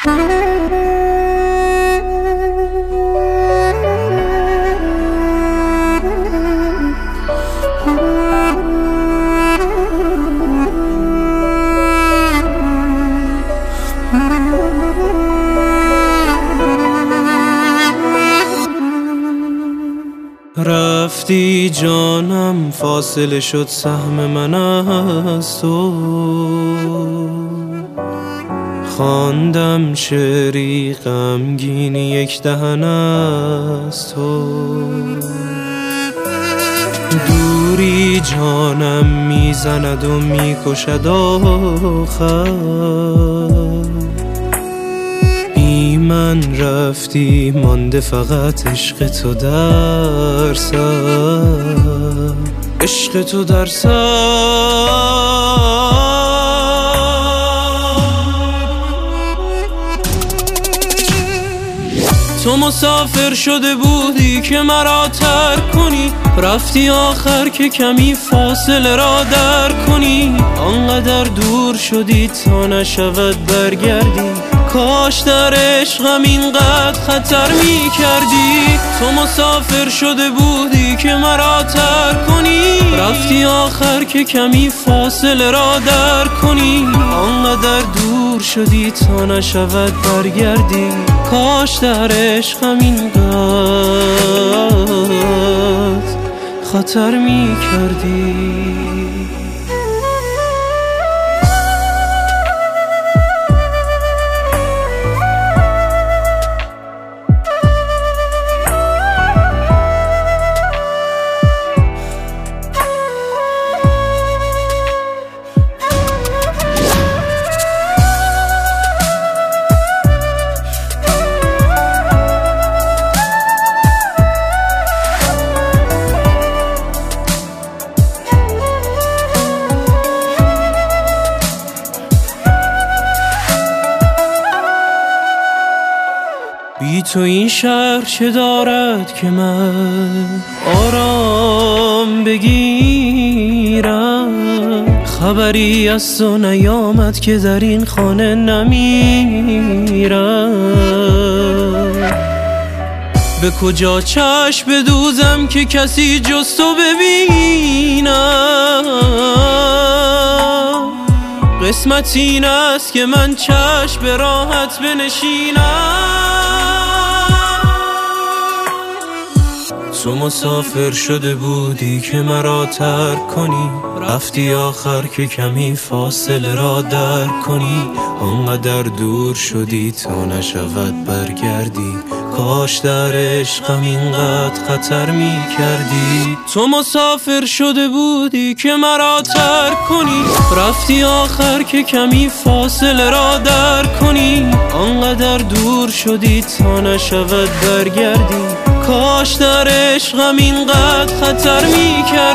رفتی جانم، فاصله شد سهم من از تو. خواندم شعری غمگینی یک دهن از تو. دوری جانم میزند و میکشد آخر. من رفتی مانده فقط عشق تو در سر، عشق تو در سر. تو مسافر شده بودی که مرا ترک کنی، رفتی آخر که کمی فاصله را در کنی. آنقدر دور شدی تا نشود برگردی، کاش در عشقم اینقدر خطر می کردی. تو مسافر شده بودی که مرا ترک کنی، رفتی آخر که کمی فاصله را در کنی. آنقدر دور شدی تا نشود برگردی، کاش در عشقم اینقدر خطر می کردی. بی تو این شهر چه دارد که من آرام بگیرم؟ خبری از تو نیامد که در این خانه نمیرم. به کجا چشم بدوزم که کسی جز تو ببینم؟ قسمت این است که من چشم به راحت بنشینم. تو مسافر شده بودی که مرا ترک کنی، رفتی آخر که کمی فاصله را در کنی. آنقدر دور شدی تا نشود برگردی، کاش در عشقم اینقدر خطر می کردی. تو مسافر شده بودی که مرا ترک کنی، رفتی آخر که کمی فاصله را در کنی. آنقدر دور شدی تا نشود برگردی، کاش در عشقم اینقدر خطر می کردی.